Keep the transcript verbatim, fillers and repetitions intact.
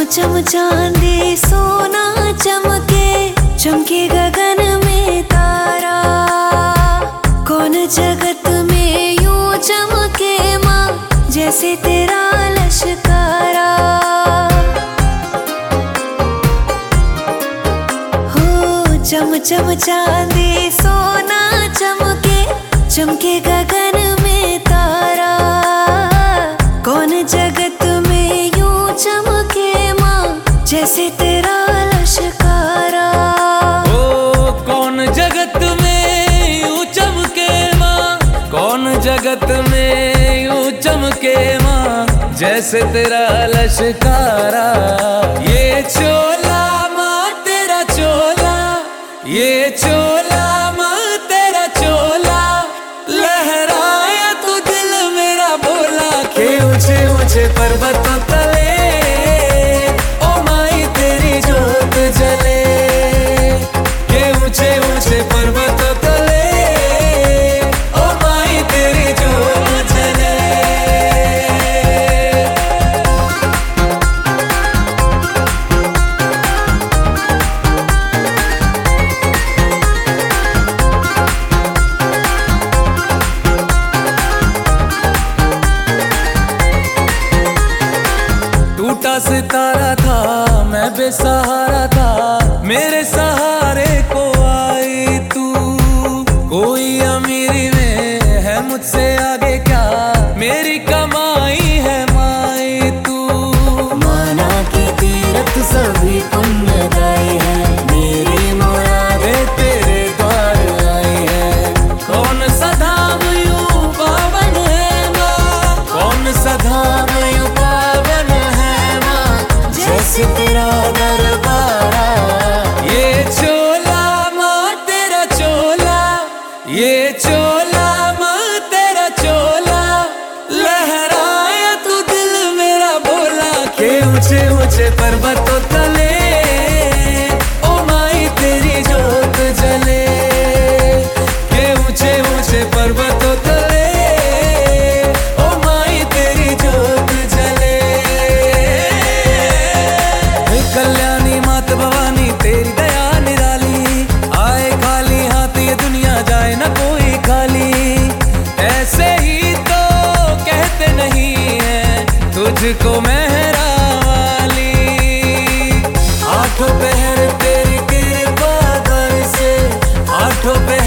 चम चांदी सोना चमके, चमके गगन में तारा। कौन जगत में यूं चमके माँ, जैसे तेरा लश्कारा। हो चम चम चांदी सोना चमके, चमके गगन में तारा। कौन जगत में यूं चमके माँ, जैसे तेरा लश्कारा। ओ कौन जगत में यूं चमके माँ, कौन जगत में यूं चमके माँ, जैसे तेरा लश्कारा। ये चोला माँ तेरा चोला, ये चोला माँ तेरा चोला, लहराया तू दिल मेरा बोला। के ऊंचे ऊंचे पर्वतों तले ओ माई तेरी जोत जले। के ऊंचे ऊंचे पर्वतों तले ओ माई तेरी जोत जले। टूटा सितारा था मैं बेसहारा था, मेरे सहारे को आई तू। कोई अमीरी में है मुझसे आगे क्या, मेरी कमाई है माई तू। माना की तीरथ सभी पुण्यदायी है, मेरी मुरादें तेरे द्वार आई है। कौन सा धाम यूं पावन है माँ, कौन सा धाम यूं पावन है माँ, जैसे तेरा दरबारा। ये चोला माँ तेरा चोला, ये चोला माँ तेरा चोला, लहराया तू दिल मेरा बोला। के ऊंचे ऊंचे पर्वतों तले ओ माई तेरी जोत जले। के ऊंचे ऊंचे पर्वतों तले ओ माई तेरी जोत जले। हे कल्याणी मात भवानी तेरी दया निराली, आए खाली हाथ ये दुनिया जाए न कोई खाली। ऐसे ही तो कहते नहीं है तुझको मेहरा वाली। आठों पहर तेरी कृपा दर से, आठों पे